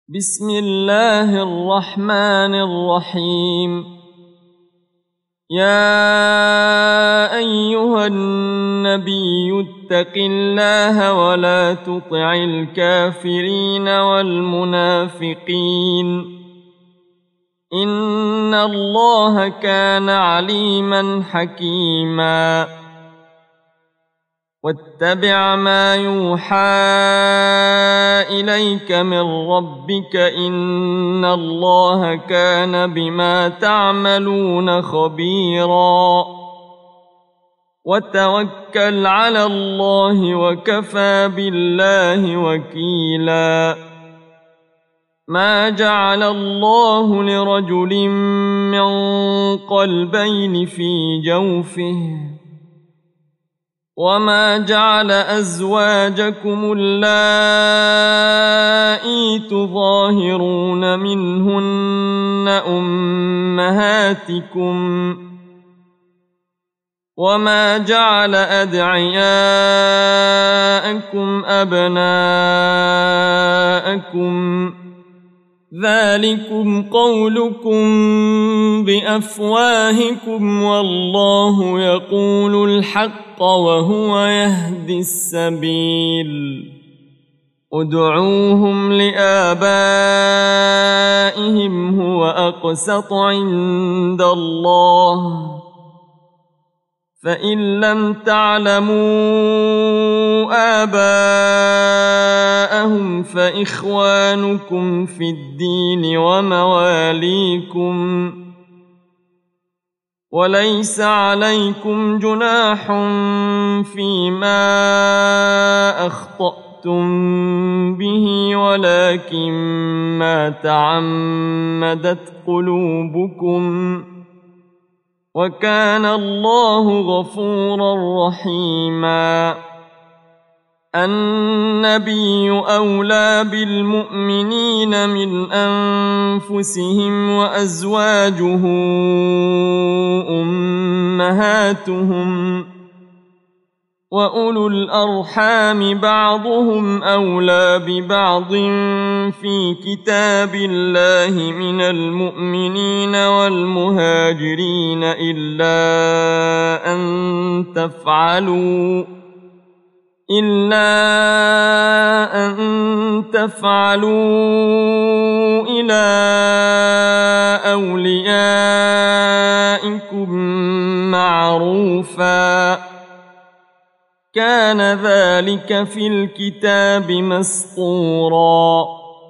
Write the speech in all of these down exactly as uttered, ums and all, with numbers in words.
بسم الله الرحمن الرحيم. يا أيها النبي اتق الله ولا تطع الكافرين والمنافقين إن الله كان عليما حكيما. واتبع ما يوحى إليك من ربك إن الله كان بما تعملون خبيرا. وتوكل على الله وكفى بالله وكيلا. ما جعل الله لرجل من قلبين في جوفه وما جعل أزواجكم اللائي تظاهرون منهن أمهاتكم وما جعل أدعياءكم أبناءكم ذلكم قولكم بأفواهكم والله يقول الحق وهو يهدي السبيل. ادعوهم لآبائهم هو أقسط عند الله فإن لم تعلموا آباءهم فإخوانكم في الدين ومواليكم وليس عليكم جناح فيما أخطأتم به ولكن ما تعمدت قلوبكم وكان الله غفورا رحيما. النبي أولى بالمؤمنين من أنفسهم وأزواجه أمهاتهم وأولو الأرحام بعضهم أولى ببعض في كتاب الله من المؤمنين والمهاجرين إلا أن تفعلوا إلا أن تفعلوا إلى أوليائكم معروفا كان ذلك في الكتاب مسطورا.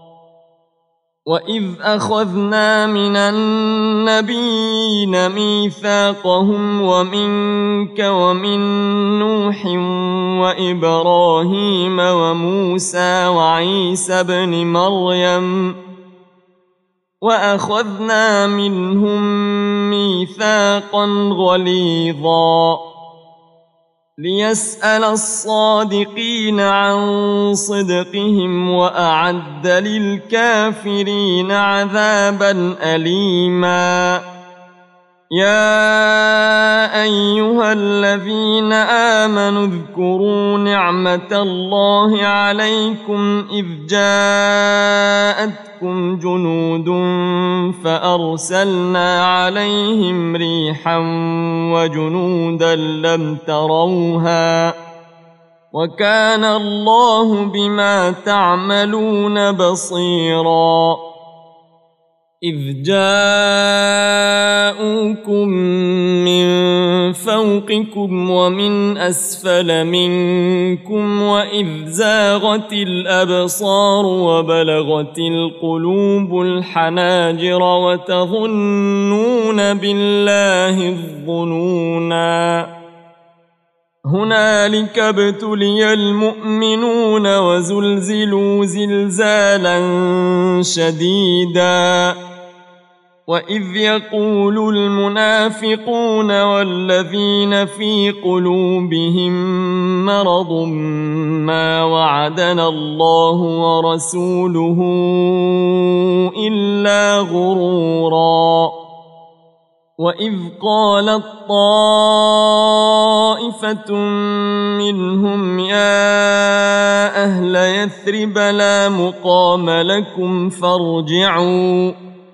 وإذ أخذنا من النبيين ميثاقهم ومنك ومن نوح وإبراهيم وموسى وعيسى ابن مريم وأخذنا منهم ميثاقا غليظا ليسأل الصادقين عن صدقهم وأعد للكافرين عذابا أليما. يا أيها الذين آمنوا اذكروا نعمة الله عليكم إذ جاءتكم جنود فأرسلنا عليهم ريحا وجنودا لم تروها وكان الله بما تعملون بصيرا. إذ جاءوكم من فوقكم ومن أسفل منكم وإذ زاغت الأبصار وبلغت القلوب الحناجر وتظنون بالله الظنونا. هنالك ابتلي المؤمنون وزلزلوا زلزالا شديدا. وإذ يقول المنافقون والذين في قلوبهم مرض ما وعدنا الله ورسوله إلا غرورا. وإذ قالت طائفة منهم يا أهل يثرب لا مقام لكم فارجعوا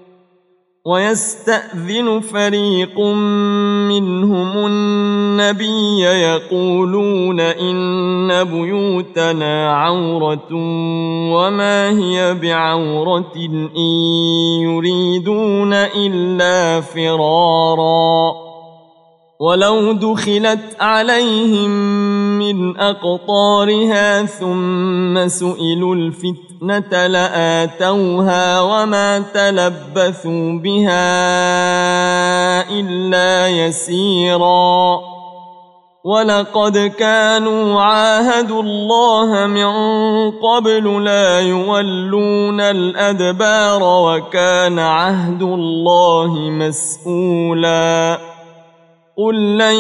ويستأذن فريق منهم النبي يقولون إن بيوتنا عورة وما هي بعورة إن يريدون إلا فرارا ولو دخلت عليهم من أقطارها ثم سئلوا الفتنة لآتوها وما تلبثوا بها إلا يسيرا ولقد كانوا عاهدوا الله من قبل لا يولون الأدبار وكان عهد الله مسؤولا قل لن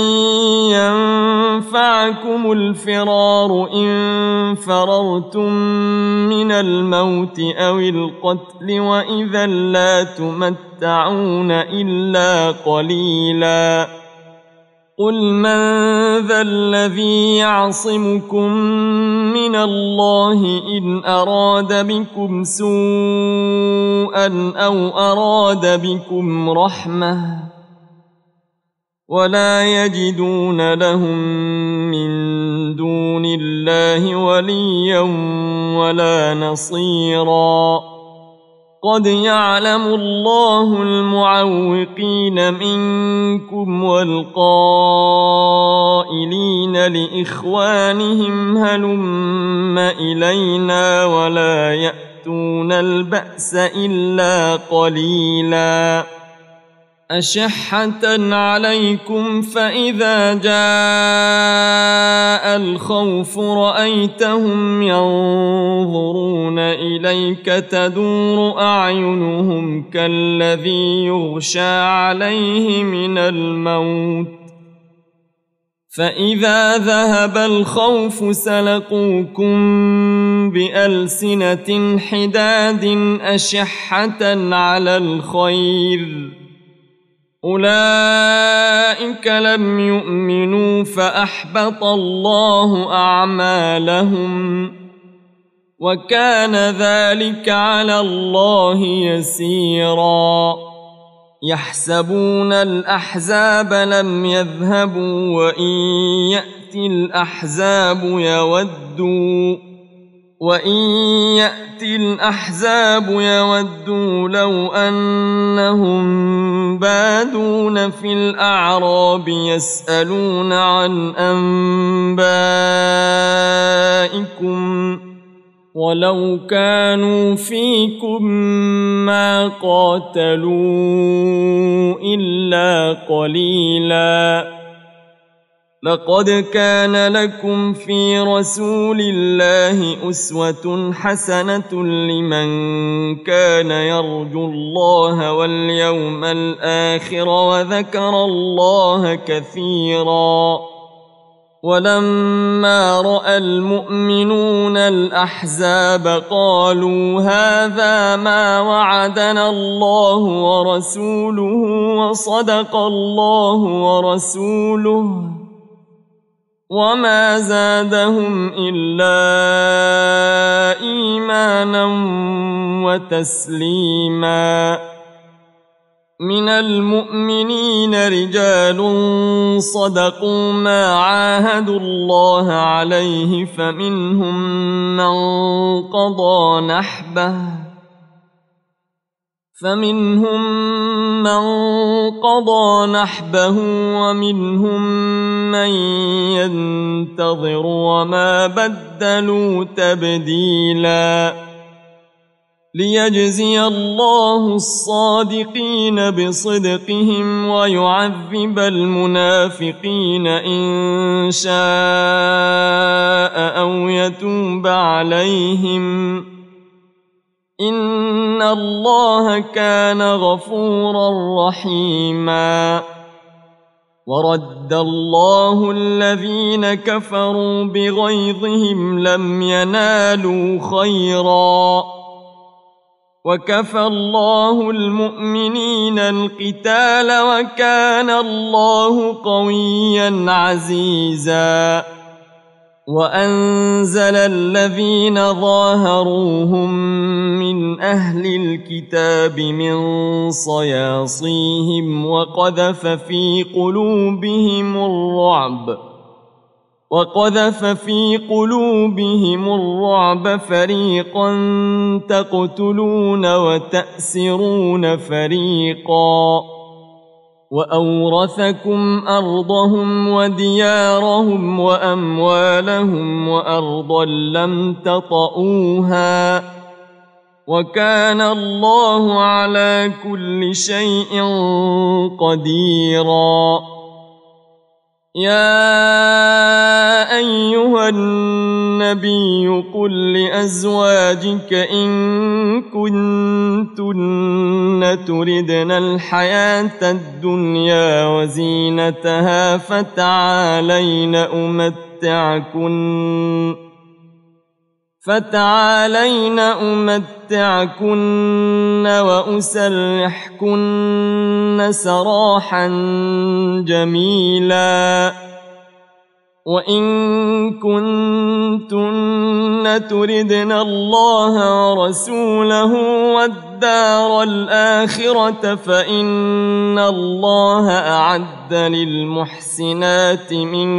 ينفعكم الفرار إن فررتم من الموت أو القتل وإذا لا تمتعون إلا قليلا قل من ذا الذي يعصمكم من الله إن أراد بكم سوءا أو أراد بكم رحمة ولا يجدون لهم من دون الله وليا ولا نصيرا قد يعلم الله المعوقين منكم والقائلين لإخوانهم هلم إلينا ولا يأتون البأس إلا قليلا أشحة عليكم فإذا جاء الخوف رأيتهم ينظرون إليك تدور أعينهم كالذي يغشى عليه من الموت فإذا ذهب الخوف سلقوكم بألسنة حداد أشحة على الخير أولئك لم يؤمنوا فأحبط الله أعمالهم وكان ذلك على الله يسيرا يحسبون الأحزاب لم يذهبوا وإن يأتي الأحزاب يودوا وإن يأتي الأحزاب يودوا لو أنهم بادون في الأعراب يسألون عن أنبائكم ولو كانوا فيكم ما قاتلوا إلا قليلا لقد كان لكم في رسول الله أسوة حسنة لمن كان يرجو الله واليوم الآخر وذكر الله كثيرا ولما رأى المؤمنون الأحزاب قالوا هذا ما وعدنا الله ورسوله وصدق الله ورسوله وما زادهم إلا إيمانا وتسليما من المؤمنين رجال صدقوا ما عاهدوا الله عليه فمنهم من قضى نحبه فمنهم من قضى نحبه ومنهم من ينتظر وما بدلوا تبديلا ليجزي الله الصادقين بصدقهم ويعذب المنافقين إن شاء أو يتوب عليهم إن الله كان غفورا رحيما ورد الله الذين كفروا بغيظهم لم ينالوا خيرا وكفى الله المؤمنين القتال وكان الله قويا عزيزا وأنزل الذين ظاهروهم من أهل الكتاب من صياصيهم وقذف في قلوبهم الرعب وقذف في قلوبهم الرعب فريقا تقتلون وتأسرون فريقا وأورثكم أرضهم وديارهم وأموالهم وأرضا لم تطئوها وكان الله على كل شيء قديرا يا أيها النبي قل لأزواجك إن كنتن تردن الحياة الدنيا وزينتها فتعالين أمتعكن فتعالين أمتعكن وأسرحكن سراحا جميلا وإن كنتن تردن الله ورسوله والدار الآخرة فإن الله أعد للمحسنات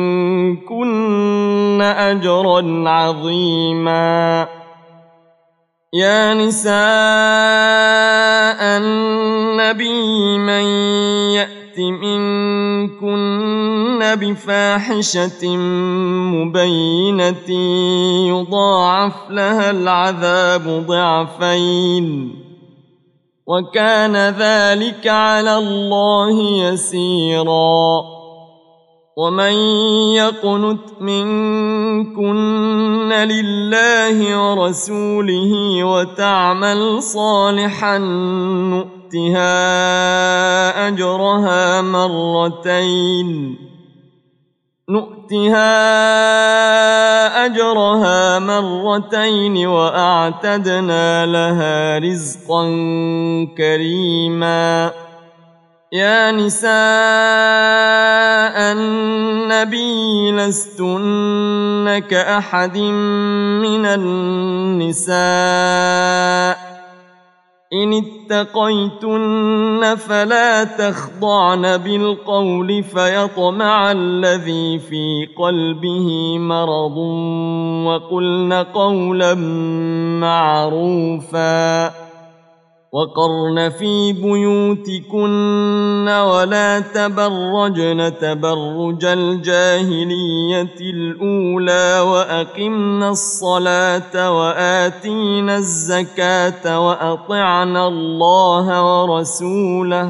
منكن أجرا عظيما يا نساء النبي من يأت منكن بفاحشة مبينة يضاعف لها العذاب ضعفين وكان ذلك على الله يسيرا ومن يقنت منكن لله ورسوله وتعمل صالحا نؤتها أجرها مرتين نؤتها أجرها مرتين وأعتدنا لها رزقا كريما يا نساء النبي لستن كأحد من النساء إن اتقيتن فلا تخضعن بالقول فيطمع الذي في قلبه مرض وقلن قولا معروفا وقرن في بيوتكن ولا تبرجن تبرج الجاهلية الأولى وأقمنا الصلاة وآتينا الزكاة وأطعنا الله ورسوله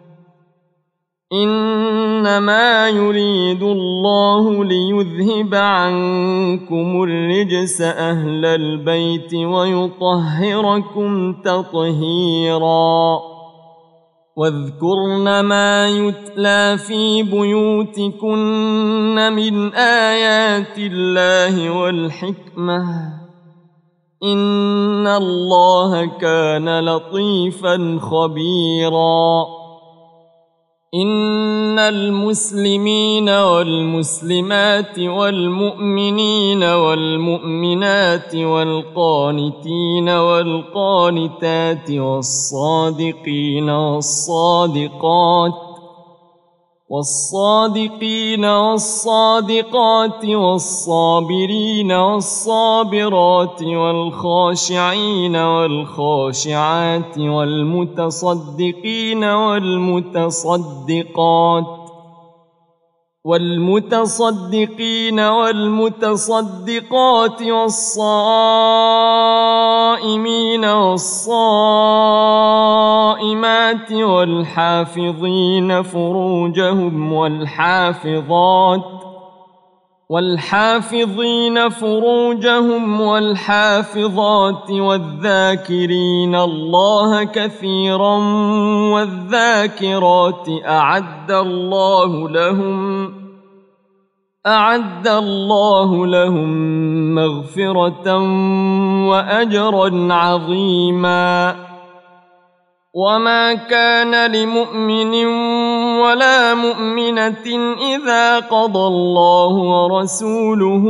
إنما يريد الله ليذهب عنكم الرجس أهل البيت ويطهركم تطهيرا واذكرن ما يتلى في بيوتكن من آيات الله والحكمة إن الله كان لطيفا خبيرا إن المسلمين والمسلمات والمؤمنين والمؤمنات والقانتين والقانتات والصادقين والصادقات والصادقين والصادقات والصابرين والصابرات والخاشعين والخاشعات والمتصدقين والمتصدقات والمتصدقين والمتصدقات والصائمين والصائمات والحافظين فروجهم والحافظات والحافظين فروجهم والحافظات والذاكرين الله كثيرا والذاكرات أعد الله لهم أعد الله لهم مغفرة وأجرا عظيما وما كان لمؤمن ولا مؤمنة إذا قضى الله ورسوله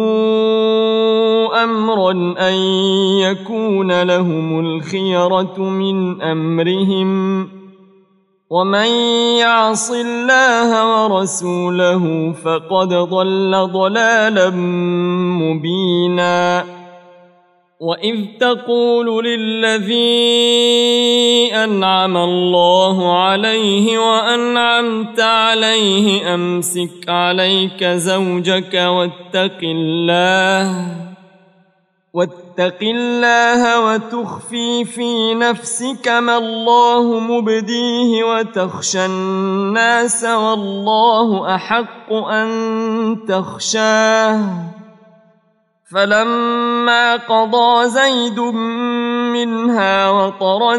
أمرا أن يكون لهم الخيرة من أمرهم ومن يعص الله ورسوله فقد ضل ضلالا مبينا وإذ تقول للذي أنعم الله عليه وأنعمت عليه أمسك عليك زوجك واتق الله واتق الله وتخفي في نفسك ما الله مبديه وتخشى الناس والله أحق أن تخشاه فلما قضى زيد منها وطرا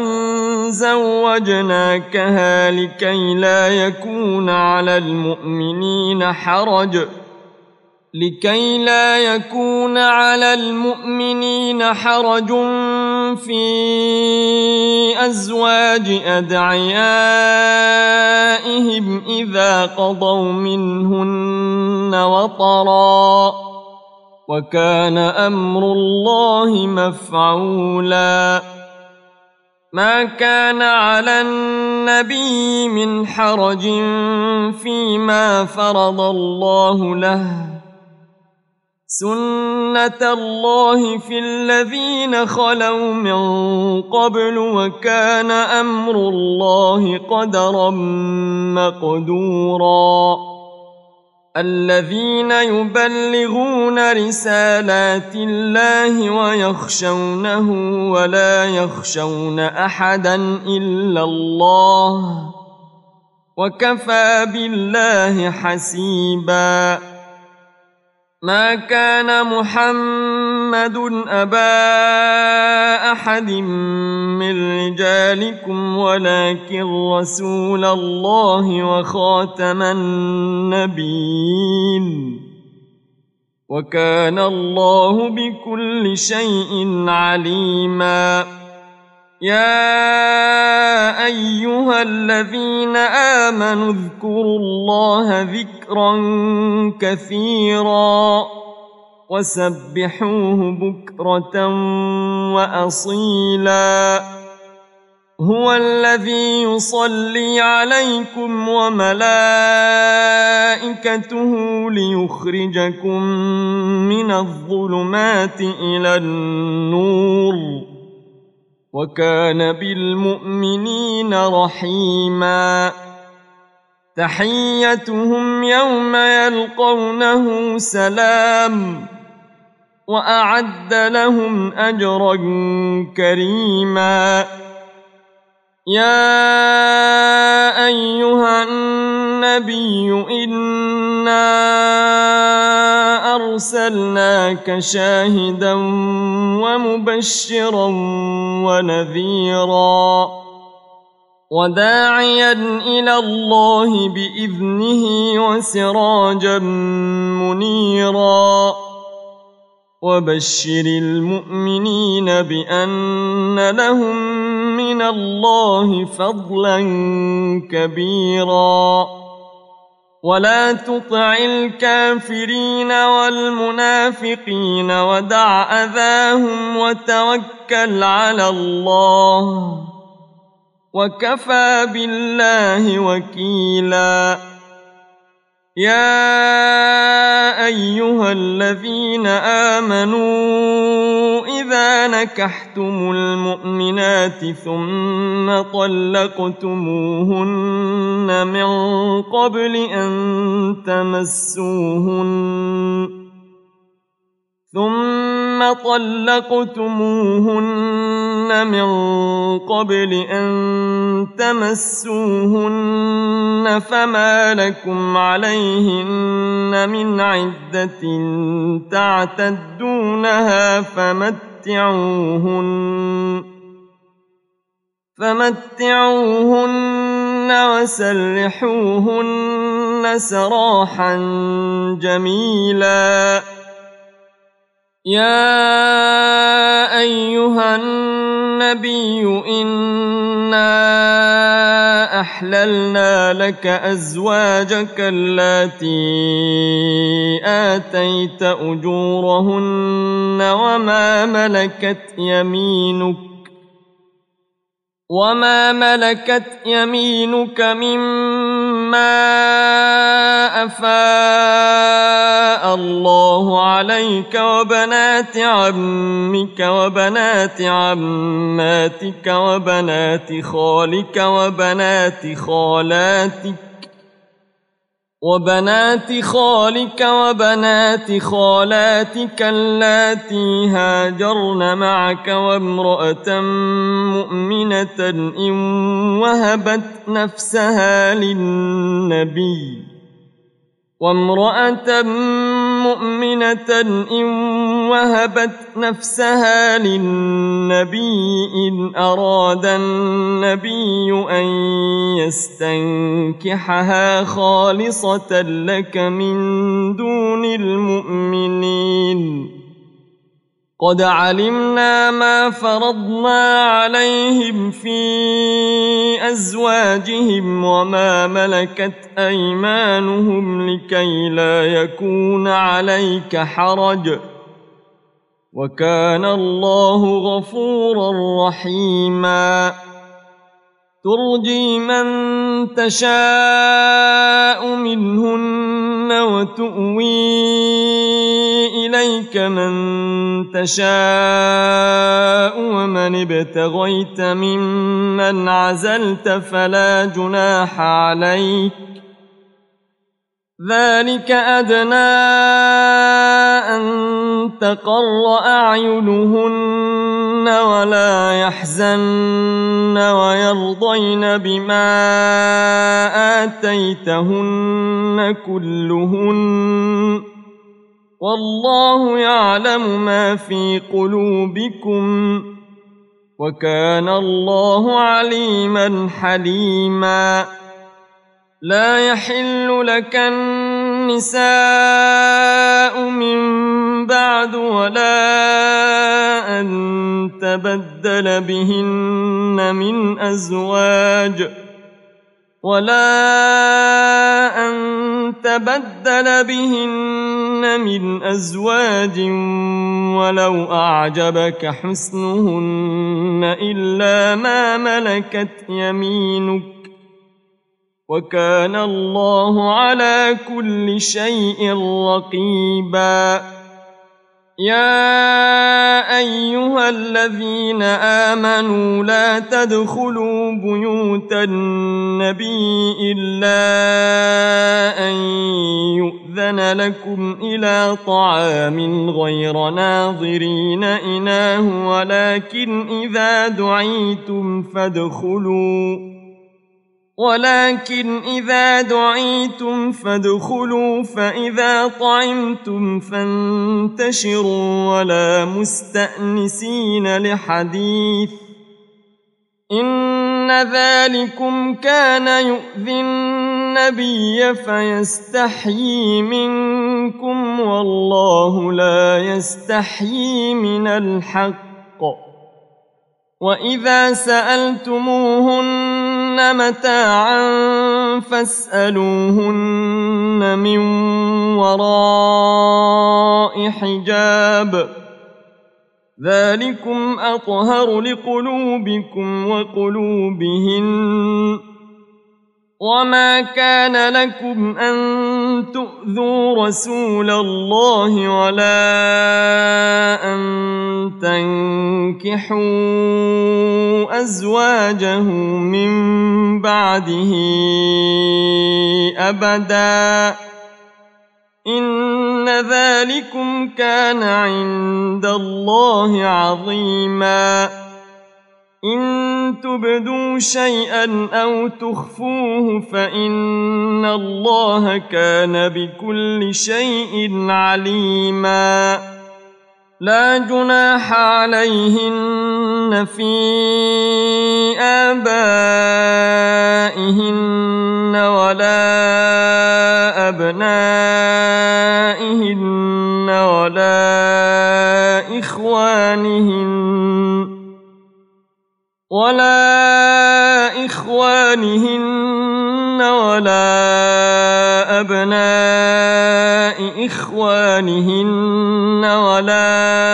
زوجناكها لكي لا يكون على المؤمنين حرج لكي لا يكون على المؤمنين حرج في أزواج أدعيائهم إذا قضوا منهن وطرا وكان أمر الله مفعولا ما كان على النبي من حرج فيما فرض الله له سنة الله في الذين خلوا من قبل وكان أمر الله قدرا مقدورا الذين يبلغون رسالات الله ويخشونه ولا يخشون أحدا إلا الله وكفى بالله حسيبا ما كان محمد أبا أحد من رجالكم ولكن رسول الله وخاتم النبيين وكان الله بكل شيء عليما يا أيها الذين آمنوا اذكروا الله ذكرا كثيرا وسبحوه بكرة وأصيلا هو الذي يصلي عليكم وملائكته ليخرجكم من الظلمات إلى النور وكان بالمؤمنين رحيما تحيتهم يوم يلقونه سلام وأعد لهم أجرا كريما يا أيها النبي إنا أرسلناك شاهدا ومبشرا ونذيرا وداعيا إلى الله بإذنه وسراجا منيرا وبشر المؤمنين بأن لهم من الله فضلا كبيرا ولا تطع الكافرين والمنافقين ودع أذاهم وتوكل على الله وكفى بالله وكيلا يا أيها الذين آمنوا إذا نكحتم المؤمنات ثم طلقتموهن من قبل أن تمسوهن ثم طلقتموهن من قبل أن تمسوهن فما لكم عليهن من عدة تعتدونها فمتعوهن فمتعوهن وسرحوهن سراحا جميلا يا أيها النبي إنا أحللنا لك أزواجك اللاتي آتيت أجورهن وما ملكت يمينك وما ملكت يمينك مما أفاء الله عليك وبنات عمك وبنات عماتك وبنات خالك وبنات خالاتك وبنات خالك وبنات خالاتك اللاتي هاجرن معك وامرأة مؤمنة إن وهبت نفسها للنبي وامرأة مؤمنة إن وهبت نفسها للنبي إن أراد النبي أن يستنكحها خالصة لك من دون المؤمنين قد علمنا ما فرضنا عليهم في أزواجهم وما ملكت أيمانهم لكي لا يكون عليك حرج وكان الله غفورا رحيما ترجي من تشاء منهن وتؤوي إليك من تشاء ومن ابتغيت ممن عزلت فلا جناح عليك ذلك أدنى أن تقر أعينهن ولا يحزن ويرضين بما آتيتهن كلهن والله يعلم ما في قلوبكم وكان الله عليما حليما لا يحل لك النساء من بعد ولا أن تبدل بهن من أزواج ولا أن تبدل بهن من أزواج ولو أعجبك حسنهن إلا ما ملكت يمينك وكان الله على كل شيء رقيبا يا أيها الذين آمنوا لا تدخلوا بيوت النبي إلا أن يؤذن لكم إلى طعام غير ناظرين إناه ولكن إذا دعيتم فادخلوا ولكن إذا دعيتم فادخلوا فإذا طعمتم فانتشروا ولا مستأنسين لحديث إن ذلكم كان يؤذي النبي فيستحيي منكم والله لا يستحيي من الحق وإذا سألتموهن متاعا فاسألوهن من وراء حجاب ذلكم أطهر لقلوبكم وقلوبهن وما كان لكم أن تؤذوا رسول الله ولا أن تنكحوا أزواجه من بعده أبدا إن ذلكم كان عند الله عظيما إن تبدوا شيئا أو تخفوه فإن الله كان بكل شيء عليما لا جناح عليهن في آبائهن ولا أبنائهن ولا إخوانهن ولا إخوانهن ولا أبناء إخوانهن ولا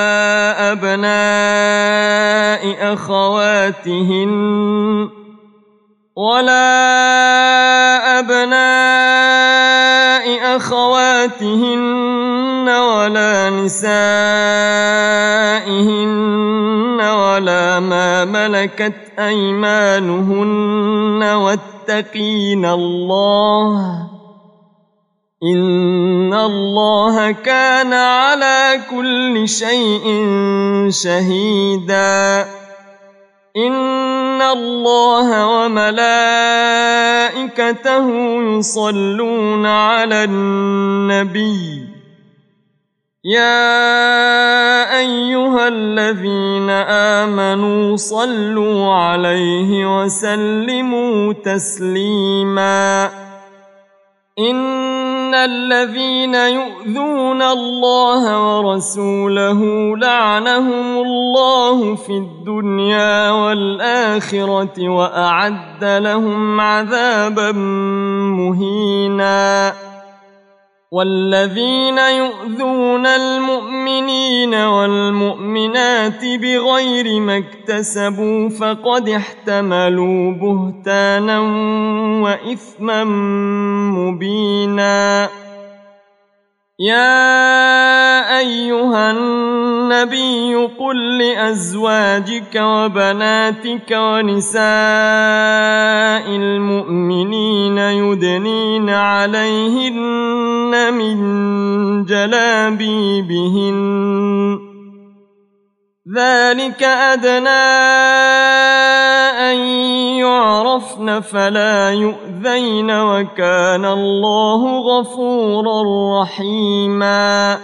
أبناء أخواتهن ولا أبناء أخواتهن ولا نسائهن ولا ما ملكت أيمانهن واتقين الله إن الله كان على كل شيء شهيدا إن الله وملائكته يصلون على النبي يا أيها الذين آمنوا صلوا عليه وسلموا تسليما إن الذين يؤذون الله ورسوله لعنهم الله في الدنيا والآخرة وأعد لهم عذابا مهينا والذين يؤذون المؤمنين والمؤمنات بغير ما اكتسبوا فقد احتملوا بهتانا وإثما مبينا يا أيها النبي قل لأزواجك وبناتك ونساء المؤمنين يدنين عليهن من جلابيبهن ذلك أدنى أن يعرفن فلا يؤذين وكان الله غفورا رحيما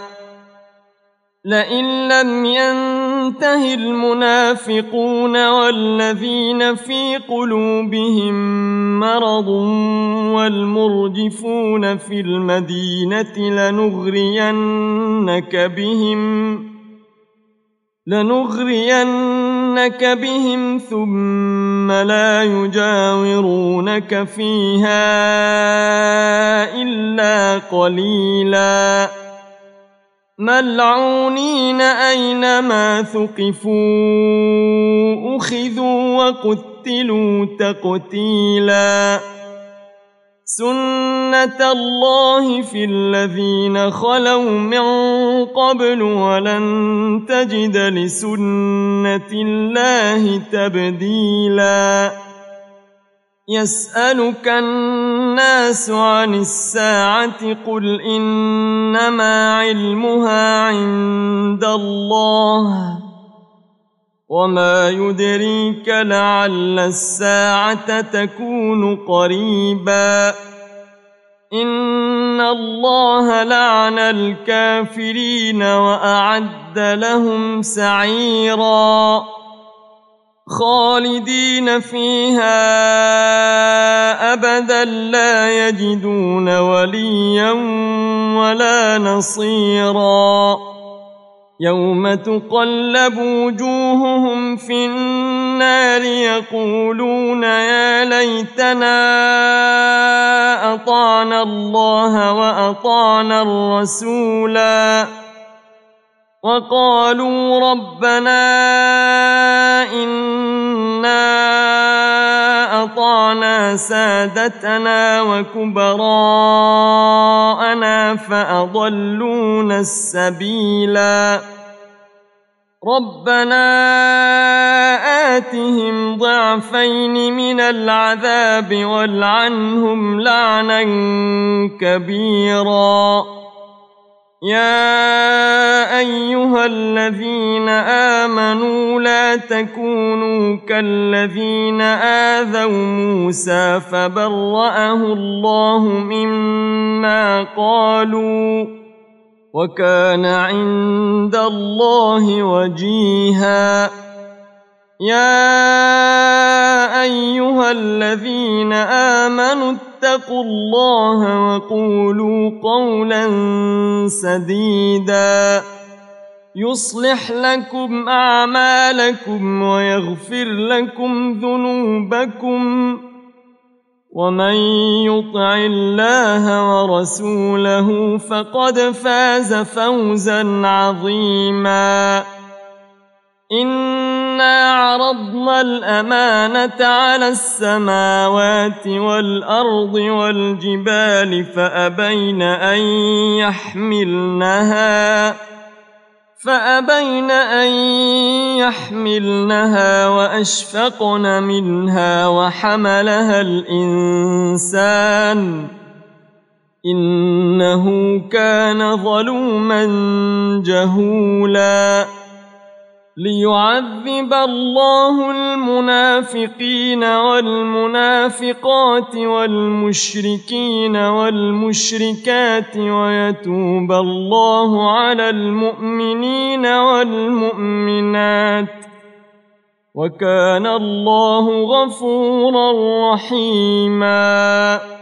لئن لم ينته المنافقون والذين في قلوبهم مرض والمرجفون في المدينة لنغرينك بهم لنغرينك بهم ثم لا يجاورونك فيها إلا قليلا ملعونين أينما ثقفوا أخذوا وقتلوا تقتيلا سنة الله في الذين خلوا من قبل ولن تجد لسنة الله تبديلا يسألك الناس عن الساعة قل إنما علمها عند الله وما يدريك لعل الساعة تكون قريبا إن الله لعن الكافرين وأعد لهم سعيرا خالدين فيها أبدا لا يجدون وليا ولا نصيرا يوم تقلب وجوههم في النار يقولون يا ليتنا أطعنا الله وأطعنا الرسولا وقالوا ربنا إنا أطعنا سادتنا وكبراءنا فأضلونا السبيلا ربنا آتهم ضعفين من العذاب والعنهم لعنا كبيرا يا أيها الذين آمنوا لا تكونوا كالذين آذوا موسى فبرأه الله مما قالوا وكان عند الله وجيها يا أيها الذين آمنوا اتقوا الله وقولوا قولا سديدا يصلح لكم أعمالكم ويغفر لكم ذنوبكم ومن يطع الله ورسوله فقد فاز فوزا عظيما. إنا عرضنا الأمانة على السماوات والأرض والجبال فأبين أن يحملنها فأبين أن يحملنها وأشفقن منها وحملها الإنسان إنه كان ظلوما جهولا. ليعذب الله المنافقين والمنافقات والمشركين والمشركات ويتوب الله على المؤمنين والمؤمنات وكان الله غفورا رحيما.